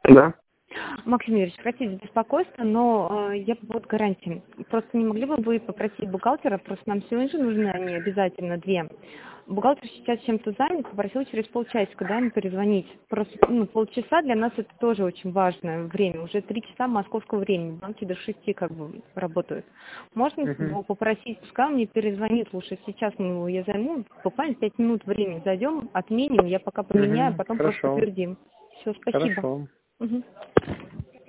Да. Максим Юрьевич, простите за беспокойство, но я по поводу гарантии. Просто не могли бы вы попросить бухгалтера, просто нам сегодня же нужны они обязательно две. Бухгалтер сейчас чем-то занят, попросил через полчасика, ему перезвонить. Просто полчаса для нас это тоже очень важное время. Уже 3 часа московского времени, банки до 6 работают. Можно его попросить, пускай он мне перезвонит лучше сейчас, я займу буквально 5 минут времени. Зайдем, отменим, я пока поменяю, потом просто Хорошо. подтвердим. Все, спасибо. Хорошо. Мгм.